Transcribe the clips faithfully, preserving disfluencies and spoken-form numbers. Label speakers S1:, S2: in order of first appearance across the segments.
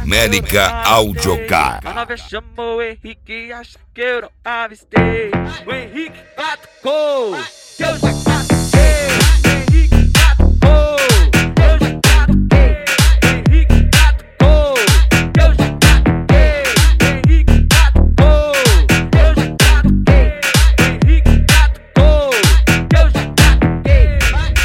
S1: América Audiocar.
S2: A nova chamou o Henrique, acha que eu não avistei. O Henrique batucou, que eu já catuquei. O Henrique batucou, eu já catuquei. O Henrique batucou, eu já catuquei. O Henrique batucou, eu já catuquei. O Henrique batucou, eu já catuquei.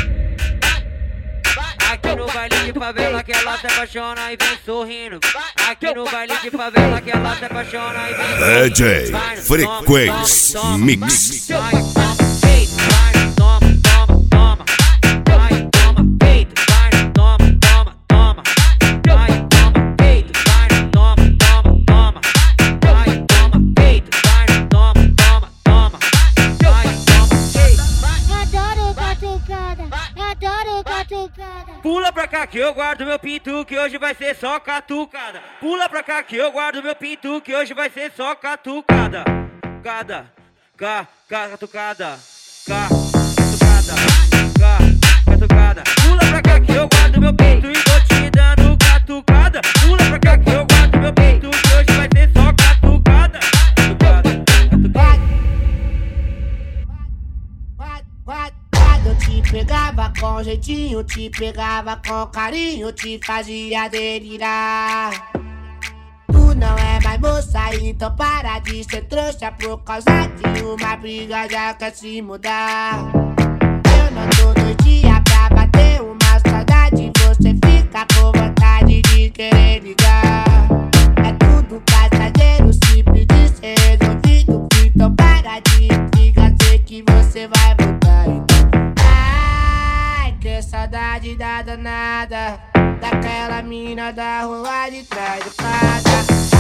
S2: Aqui no baile de favela que ela se apaixona e vem sorrindo. Aqui no baile de favela que ela se apaixona e vem sorrindo.
S1: D J Frequência Mix.
S2: Vai, toma peito, vai, toma, toma, toma. Vai, toma peito, vai, toma, toma, toma. Vai, toma peito, vai, toma, toma, toma. Vai, toma peito, vai, toma, toma, toma. Vai, toma peito.
S3: Adoro catucada, adoro catucada.
S2: Pula pra cá que eu guardo meu pinto, que hoje vai ser só catucada. Pula pra cá que eu guardo meu pinto, que hoje vai ser só catucada. Cada, ca, ca, catucada. Ca, catucada. Ca, catucada. Pula pra cá que eu guardo meu pinto e vou te dando catucada. Pula pra cá que eu guardo meu pinto, que hoje vai ser só catucada. Catucada, catucada.
S4: Eu te pegava com jeitinho, te pegava com carinho, te fazia delirar. Tu não é mais moça, então para de ser trouxa. Por causa de uma briga já quer se mudar. Eu não tô doidinha pra bater uma saudade, você fica com vontade de querer ligar. É tudo passageiro, simples de ser resolvido. Então para de intriga, sei que você vai voltar. Que saudade da danada, daquela mina da rua de trás de casa.